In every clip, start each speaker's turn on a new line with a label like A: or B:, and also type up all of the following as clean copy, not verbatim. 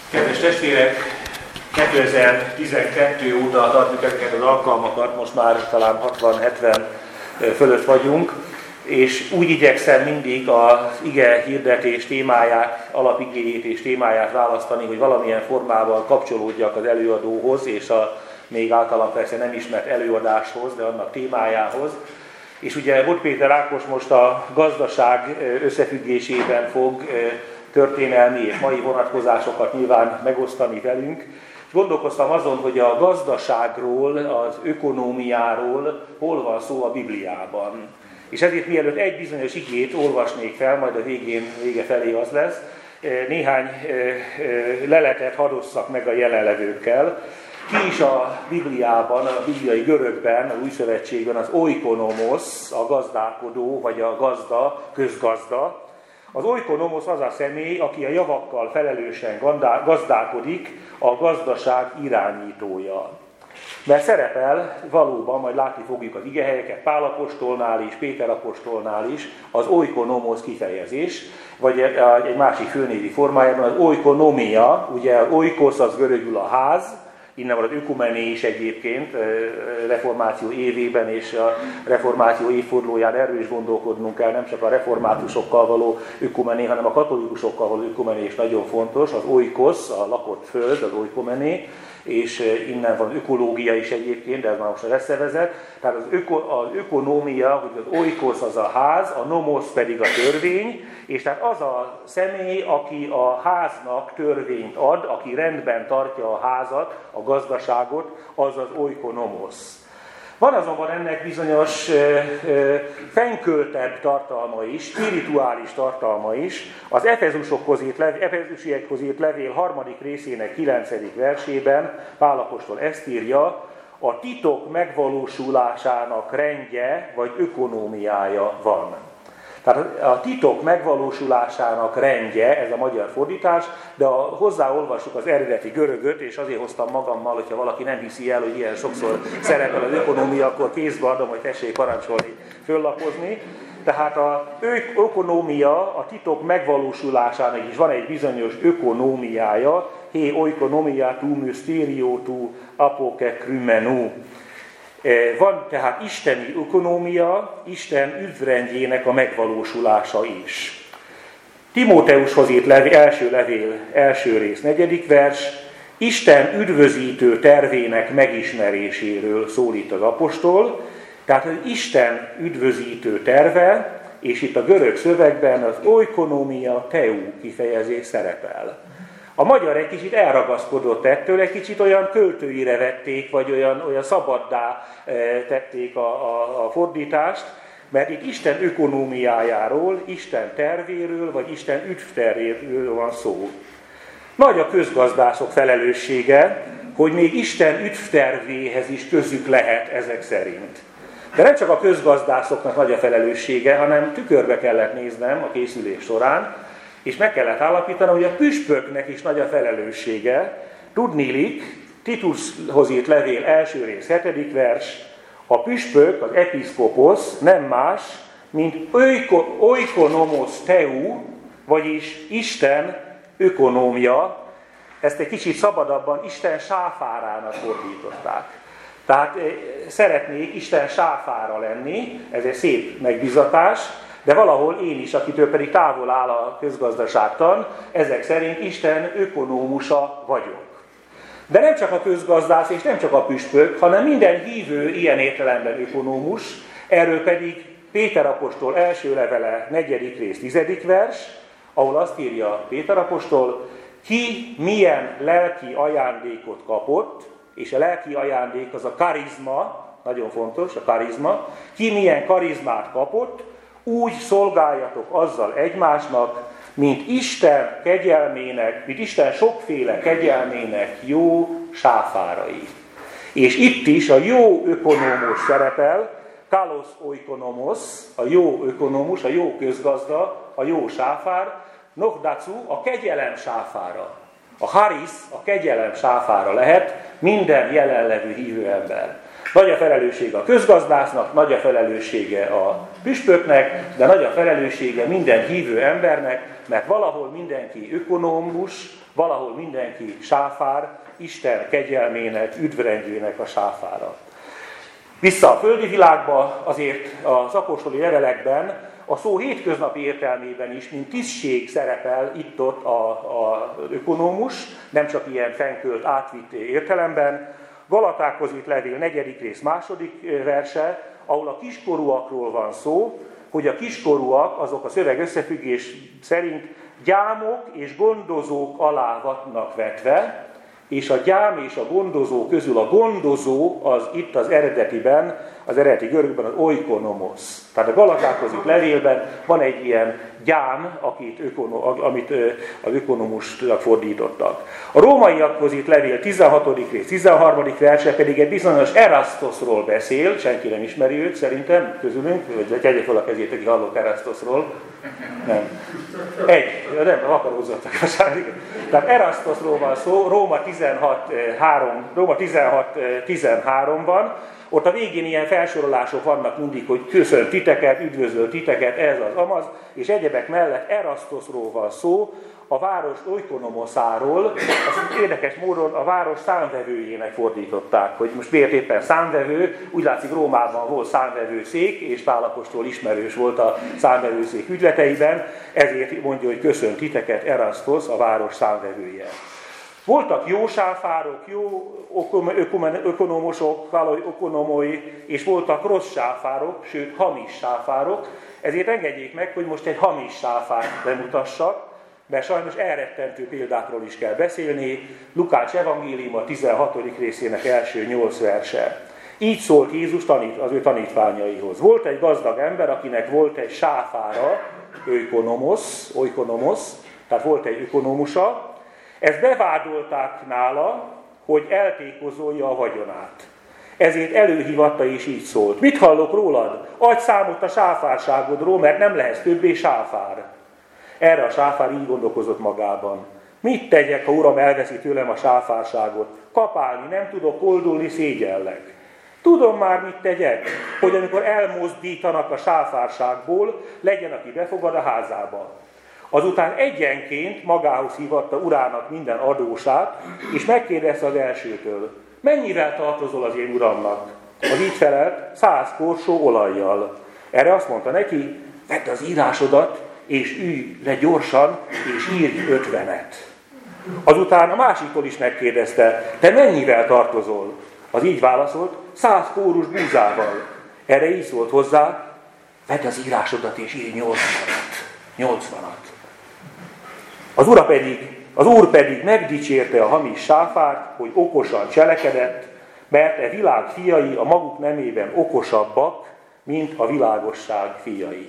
A: Kedves testvérek, 2012 óta tartjuk ezeket az alkalmakat, most már talán 60-70 fölött vagyunk, és úgy igyekszem mindig az ige hirdetés témáját, alapigéjét és témáját választani, hogy valamilyen formával kapcsolódjak az előadóhoz, és a még általam persze nem ismert előadáshoz, de annak témájához. És ugye Bot Péter Ákos most a gazdaság összefüggésében fog történelmi és mai vonatkozásokat nyilván megosztani velünk. És gondolkoztam azon, hogy a gazdaságról, az ökonómiáról hol van szó a Bibliában. És ezért mielőtt egy bizonyos igét olvasnék fel, majd a vége felé az lesz, néhány leletet hadosszak meg a jelenlevőkkel. Ki is a Bibliában, a bibliai görögben, az Új Szövetségben az oikonomos, a gazdálkodó, vagy a gazda, közgazda. Az oikonomos az a személy, aki a javakkal felelősen gazdálkodik, a gazdaság irányítója. Mert szerepel valóban, majd látni fogjuk az igehelyeket, Pál apostolnál is, Péter apostolnál is, az oikonomos kifejezés, vagy egy másik főnévi formájában az oikonomia, ugye az oikos az görögül a ház, innen van az ökumené is egyébként, reformáció évében és a reformáció évfordulóján erről is gondolkodnunk kell, nem csak a reformátusokkal való ökumené, hanem a katolikusokkal való ökumené is nagyon fontos, az oikos, a lakott föld, az oikomené, és innen van ökológia is egyébként, de ez már most a összevezet. Tehát az ökonómia, hogy az oikos az a ház, a nomos pedig a törvény, és tehát az a személy, aki a háznak törvényt ad, aki rendben tartja a házat, a gazdaságot, az az oikonomos. Van azonban ennek bizonyos fennköltebb tartalma is, spirituális tartalma is. Az Efezusiekhoz írt levél 3. részének 9. versében Pál apostol ezt írja: a titok megvalósulásának rendje vagy ökonómiája van. Tehát a titok megvalósulásának rendje, ez a magyar fordítás, de hozzáolvassuk az eredeti görögöt, és azért hoztam magammal, hogyha valaki nem hiszi el, hogy ilyen sokszor szerepel az ökonómia, akkor kézbe adom, hogy tessék parancsolni, föllapozni. Tehát az ökonómia, a titok megvalósulásának is van egy bizonyos ökonómiája, hé oikonomia tu mysterio tu apokekrümenú. Van tehát isteni ökonómia, Isten üdvrendjének a megvalósulása is. Timóteushoz írt első levél, első rész, 4. vers, Isten üdvözítő tervének megismeréséről szólít az apostol, tehát az Isten üdvözítő terve, és itt a görög szövegben az oikonomia teu kifejezés szerepel. A magyar egy kicsit elragaszkodott ettől, egy kicsit olyan költőire vették, vagy olyan szabaddá tették a fordítást, mert itt Isten ökonómiájáról, Isten tervéről, vagy Isten üdvtervéről van szó. Nagy a közgazdászok felelőssége, hogy még Isten üdvtervéhez is közük lehet ezek szerint. De nem csak a közgazdászoknak nagy a felelőssége, hanem tükörbe kellett néznem a készülés során, és meg kellett állapítanom, hogy a püspöknek is nagy a felelőssége. Tudniillik, Titushoz írt levél első rész 7. vers, a püspök, az episzkoposz nem más, mint oikonomos teu, vagyis Isten ökonómia. Ezt egy kicsit szabadabban Isten sáfárának fordították. Tehát szeretnék Isten sáfára lenni, ez egy szép megbízatás, de valahol én is, akitől pedig távol áll a közgazdaságtan, ezek szerint Isten ökonómusa vagyok. De nem csak a közgazdász és nem csak a püspök, hanem minden hívő ilyen értelemben ökonómus, erről pedig Péter apostol első levele 4. rész 10. vers, ahol azt írja Péter apostol, ki milyen lelki ajándékot kapott, és a lelki ajándék az a karizma, nagyon fontos a karizma, ki milyen karizmát kapott, úgy szolgáljatok azzal egymásnak, mint Isten kegyelmének, mint Isten sokféle kegyelmének jó sáfárai. És itt is a jó ökonómus szerepel, kalos oikonomos, a jó ökonómus, a jó közgazda, a jó sáfár, nokdacu, a kegyelem sáfára. A haris, a kegyelem sáfára lehet minden jelenlevő hívő ember. Nagy a felelőssége a közgazdásznak, nagy a felelőssége a püspöknek, de nagy a felelőssége minden hívő embernek, mert valahol mindenki ökonómus, valahol mindenki sáfár, Isten kegyelmének, üdvrendjének a sáfára. Vissza a földi világba, azért az apostoli levelekben a szó hétköznapi értelmében is, mint tisztség szerepel itt-ott az ökonómus, nem csak ilyen fenkölt, átvitt értelemben. Galatákhoz írt levél 4. rész 2. verse, ahol a kiskorúakról van szó, hogy a kiskorúak, azok a szöveg összefüggés szerint gyámok és gondozók alá vannak vetve, és a gyám és a gondozó közül a gondozó az itt az eredetiben, az eredeti görögben az oikonomos. Tehát a Galatákhoz írt levélben van egy ilyen gyám, amit az ökonomusnak fordítottak. A rómaiakhoz írt levél 16. rész 13. verse pedig egy bizonyos Erasztosról beszél, senki nem ismeri őt szerintem közülünk, vagy tegye fel a kezét, aki hallott Erasztosról. Nem. Nem akarózottak. Tehát Erasztosról van szó, Róma 16:13-ban. Ott a végén ilyen felsorolások vannak mindig, hogy köszönt titeket, üdvözöl titeket, ez az amaz, és egyebek mellett Erasztosról van szó, a város oikonomoszáról, azt érdekes módon a város számvevőjének fordították, hogy most miért éppen számvevő, úgy látszik Rómában volt számvevőszék, és Pál apostol ismerős volt a számvevőszék ügyleteiben, ezért mondja, hogy köszönt titeket Erasztos, a város számvevője. Voltak jó sáfárok, jó ökonomosok, ökonomoi, és voltak rossz sáfárok, sőt hamis sáfárok, ezért engedjék meg, hogy most egy hamis sáfárt bemutassak, mert sajnos elrettentő példákról is kell beszélni. Lukács evangéliuma 16. részének első 8 verse. Így szólt Jézus az ő tanítványaihoz. Volt egy gazdag ember, akinek volt egy sáfára, oikonomos, tehát volt egy ökonomusa. Ezt bevádolták nála, hogy eltékozolja a vagyonát. Ezért előhívatta és így szólt. Mit hallok rólad? Adj számot a sáfárságodról, mert nem lehetsz többé sáfár. Erre a sáfár így gondolkozott magában. Mit tegyek, ha uram elveszi tőlem a sáfárságot? Kapálni nem tudok, koldulni szégyellek. Tudom már, mit tegyek, hogy amikor elmozdítanak a sáfárságból, legyen, aki befogad a házába. Azután egyenként magához hívatta urának minden adósát, és megkérdezte az elsőtől, mennyivel tartozol az én uramnak? Az így felelt, 100 korsó olajjal. Erre azt mondta neki, vedd az írásodat, és ülj le gyorsan, és írj 50-et. Azután a másiktól is megkérdezte, te mennyivel tartozol? Az így válaszolt, 100 kórus búzával. Erre így szólt hozzá, vedd az írásodat, és írj 80-at. Az Úr pedig megdicsérte a hamis sáfárt, hogy okosan cselekedett, mert e világ fiai a maguk nemében okosabbak, mint a világosság fiai.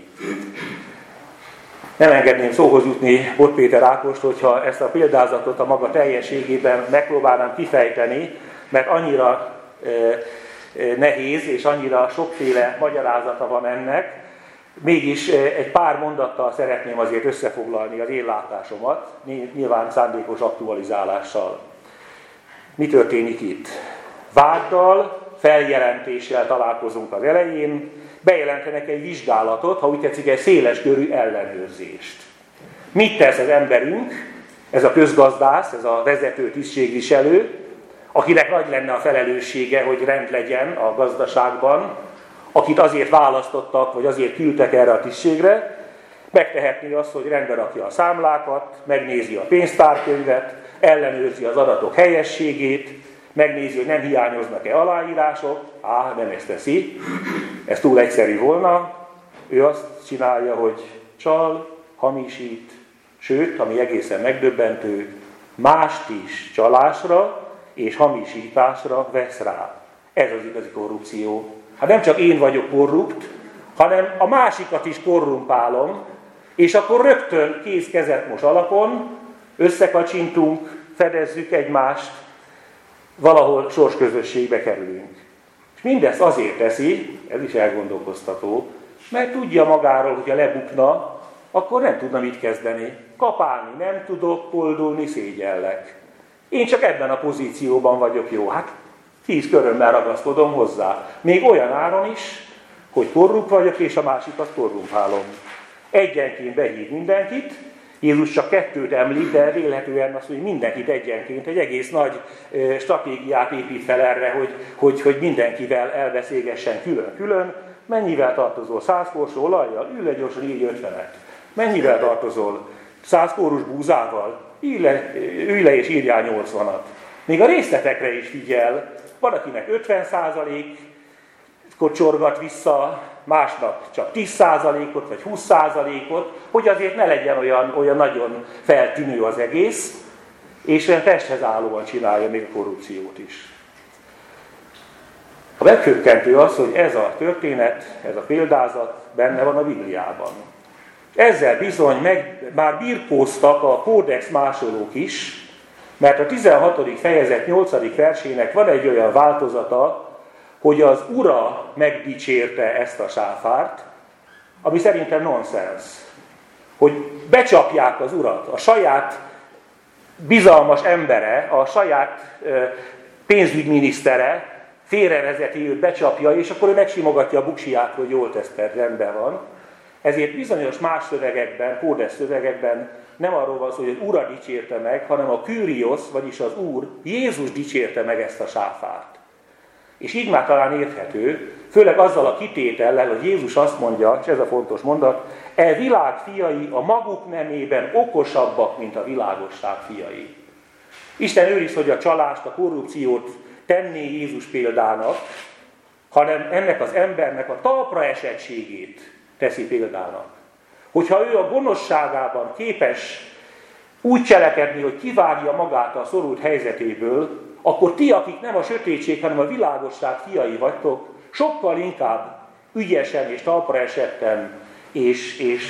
A: Nem engedném szóhoz jutni Bot Péter Ákost, hogyha ezt a példázatot a maga teljességében megpróbálnám kifejteni, mert annyira nehéz és annyira sokféle magyarázata van ennek, mégis egy pár mondattal szeretném azért összefoglalni az én látásomat, nyilván szándékos aktualizálással. Mi történik itt? Váddal, feljelentéssel találkozunk az elején, bejelentenek egy vizsgálatot, ha úgy tetszik, egy széleskörű ellenőrzést. Mit tesz az emberünk, ez a közgazdász, ez a vezető tisztségviselő, akinek nagy lenne a felelőssége, hogy rend legyen a gazdaságban, akit azért választottak, vagy azért küldtek erre a tisztségre, megtehetné azt, hogy rendbe rakja a számlákat, megnézi a pénztárkönyvet, ellenőrzi az adatok helyességét, megnézi, hogy nem hiányoznak-e aláírások. Nem ezt teszi, ez túl egyszerű volna. Ő azt csinálja, hogy csal, hamisít, sőt, ami egészen megdöbbentő, mást is csalásra és hamisításra vesz rá. Ez az igazi korrupció. Hát nem csak én vagyok korrupt, hanem a másikat is korrumpálom, és akkor rögtön kéz kezet mos alapon, összekacsintunk, fedezzük egymást, valahol sorsközösségbe kerülünk. És mindezt azért teszi, ez is elgondolkoztató, mert tudja magáról, hogyha lebukna, akkor nem tudna mit kezdeni. Kapálni nem tudok, koldulni szégyellek. Én csak ebben a pozícióban vagyok jó. Hát 10 körömmel ragaszkodom hozzá. Még olyan áron is, hogy korrupt vagyok, és a másikat korrumpálom. Egyenként behív mindenkit, Jézus csak 2 említ, de vélhetően azt, hogy mindenkit egyenként, egy egész nagy stratégiát épít fel erre, hogy mindenkivel elbeszélgessen külön-külön. Mennyivel tartozol? 100 korsó olajjal? Ülj le gyorsan, írj 50-et. Mennyivel tartozol? 100 kórus búzával? Ülj le és írjál 80-at. Még a részletekre is figyel. Van, akinek 50%-ot csorgat vissza, másnak csak 10%-ot vagy 20%-ot, hogy azért ne legyen olyan nagyon feltűnő az egész, és olyan testhez állóan csinálja még a korrupciót is. A meghökkentő az, hogy ez a történet, ez a példázat benne van a Bibliában. Ezzel bizony már birkóztak a kódex másolók is, mert a 16. fejezet 8. versének van egy olyan változata, hogy az ura megdicsérte ezt a sáfárt, ami szerintem nonsens. Hogy becsapják az urat, a saját bizalmas embere, a saját pénzügyminisztere félrevezeti őt, becsapja, és akkor ő megsimogatja a buksiját, hogy jól teszted, rendben van. Ezért bizonyos más szövegekben, kódex szövegekben nem arról van szó, hogy az ura dicsérte meg, hanem a Kyrios, vagyis az Úr, Jézus dicsérte meg ezt a sáfárt. És így már talán érthető, főleg azzal a kitétellel, hogy Jézus azt mondja, és ez a fontos mondat, e világ fiai a maguk nemében okosabbak, mint a világosság fiai. Isten őriz, hogy a csalást, a korrupciót tenné Jézus példának, hanem ennek az embernek a talpra esettségét teszi példának. Hogyha ő a gonoszságában képes úgy cselekedni, hogy kivágja magát a szorult helyzetéből, akkor ti, akik nem a sötétség, hanem a világosság fiai vagytok, sokkal inkább ügyesen és talpra esetten és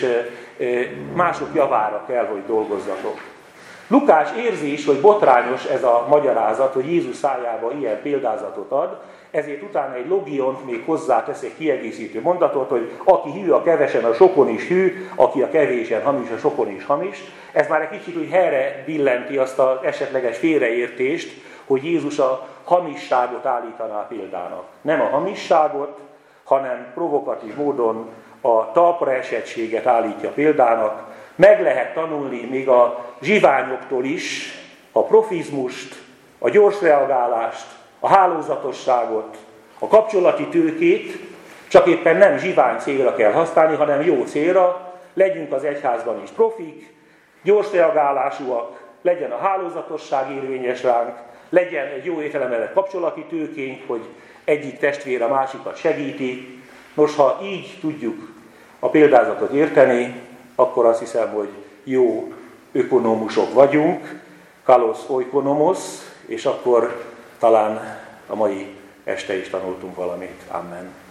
A: mások javára kell, hogy dolgozzatok. Lukás érzi is, hogy botrányos ez a magyarázat, hogy Jézus szájába ilyen példázatot ad, ezért utána egy logiont még hozzátesz egy kiegészítő mondatot, hogy aki hű a kevesen, a sokon is hű, aki a kevésen hamis, a sokon is hamis. Ez már egy kicsit úgy helyre billenti azt az esetleges félreértést, hogy Jézus a hamisságot állítaná példának. Nem a hamisságot, hanem provokatív módon a talpra esettséget állítja példának. Meg lehet tanulni még a zsiványoktól is a profizmust, a gyors reagálást, a hálózatosságot, a kapcsolati tőkét, csak éppen nem zsivány célra kell használni, hanem jó célra. Legyünk az egyházban is profik, gyors reagálásúak, legyen a hálózatosság érvényes ránk, legyen egy jó értelemben kapcsolati tőkénk, hogy egyik testvér a másikat segíti. Nos, ha így tudjuk a példázatot érteni, akkor azt hiszem, hogy jó ökonómusok vagyunk, kalos oikonomos, és akkor talán a mai este is tanultunk valamit. Amen.